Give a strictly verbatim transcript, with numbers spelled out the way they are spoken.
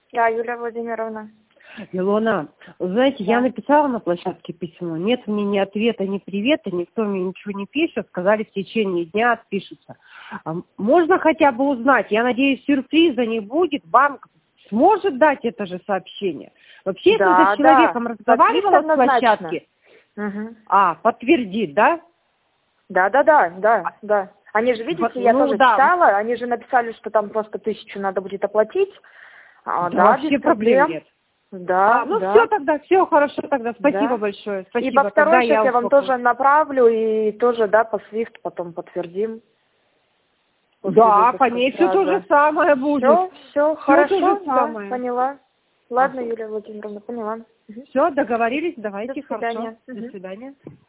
Да, Юлия Владимировна. Илона, знаете, Да. я написала на площадке письмо, нет мне ни ответа, ни привета, никто мне ничего не пишет, сказали, в течение дня отпишутся. А можно хотя бы узнать, я надеюсь, сюрприза не будет, банк сможет дать это же сообщение? Вообще, Да, я когда с человеком да. разговаривала с Однозначно. площадки, Угу. а, подтвердит, да? Да, да, да, да, да. Они же, видите, Вот, я ну тоже да. читала, они же написали, что там просто тысячу надо будет оплатить. А, Да, да, вообще без проблем проблем. нет. Да, А, ну да. все тогда, все хорошо тогда, спасибо Да. большое, И спасибо. во Тогда второй сейчас я я вам успокоюсь. тоже направлю и тоже, да, по свифт потом подтвердим. После Да, по выпуска ней все то же сразу. самое будет. Все, все, Все то хорошо, же да, самое. поняла. Ладно, Ага. Юлия Владимировна, поняла. Мгм. Все, договорились, До давайте, хорошо. свидания. До Мгм. свидания.